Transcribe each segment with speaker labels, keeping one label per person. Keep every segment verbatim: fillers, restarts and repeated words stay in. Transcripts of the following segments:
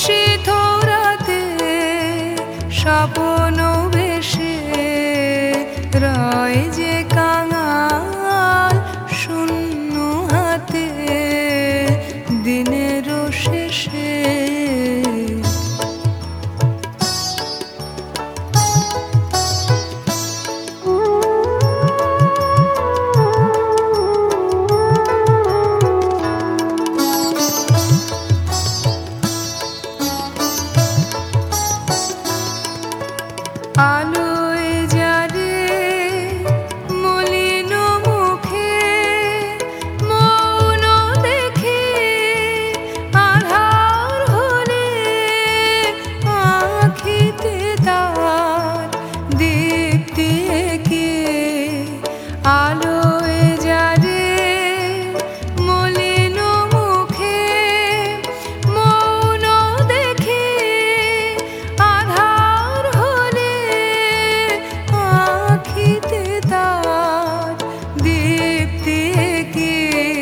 Speaker 1: নিশীথ রাতে স্বপ্ন বেশে রয় যে কাঙাল শূন্য হাতে দিনের শেষে। আলোয় যারে মলিন মুখে মৌন দেখে আধার হলে আখিতে তার দীপ্তি এঁকে। আলোয় যারে মলিন মুখে মৌন দেখে আধার হলে আখিতে তার দীপ্তি এঁকে।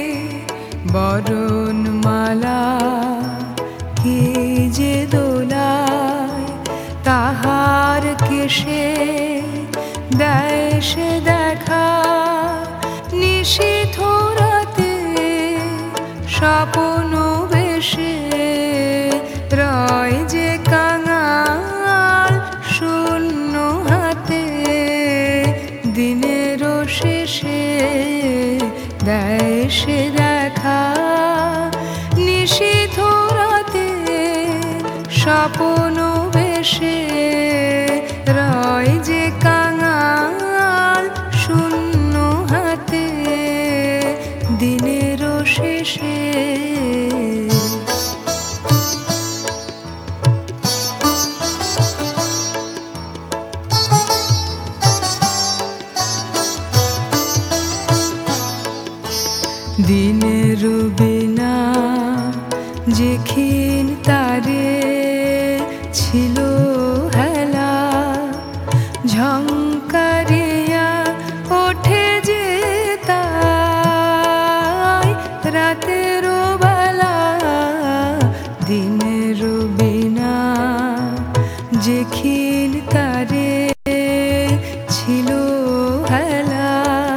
Speaker 1: বরণমালা কে যে দোলায় তাহার কেশে দেয় সে দেখা। নিশীথ রাতে স্বপ্ন বেশে রয় যে কাঙাল শূন্য হাতে দিনের শেষে দেয় সে দেখা। নিশীথ রাতে স্বপ্ন বেশে রয় যে কাঙাল শূন্য হাতে দিনের শেষে। দিনের বিনা যে ক্ষীণ তারে ছিল হেলা ঝংকারিয়া ওঠে যে তাই রাতের বেলা। দিনের বিনা যে ক্ষীণ তারে ছিল হেলা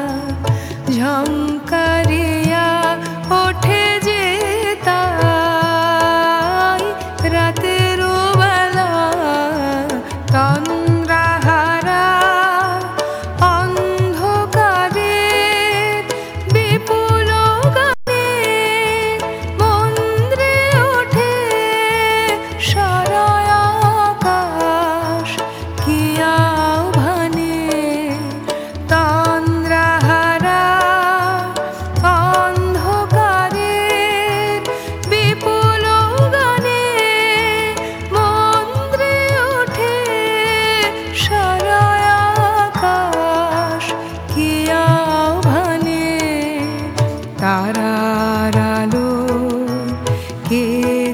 Speaker 1: ঝংকারিয়া ওঠে যে তাই রাতের বেলা। তন্দ্রাহারা অন্ধকারের বিপুল গানে মন্দ্রে ওঠে সারা আকাশ কি আহ্বানে। তন্দ্রাহারা অন্ধকারের বিপুল গানে মন্দ্রে ওঠে সারা আকাশ কি আহ্বানে। তারার আলো কে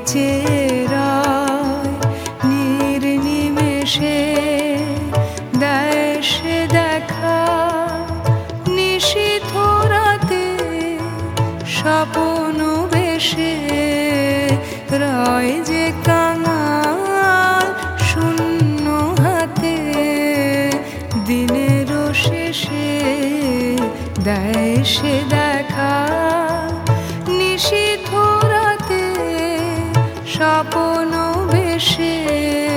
Speaker 1: চেরায় নির্নিমেষে দেয় সে দেখা। নিশীথ রাতে স্বপ্ন বেশে রয় যে কাঙাল শূন্য হাতে দিনের শেষে দেয় সে দেখা। নিশীথ রাতে স্বপ্ন বেশে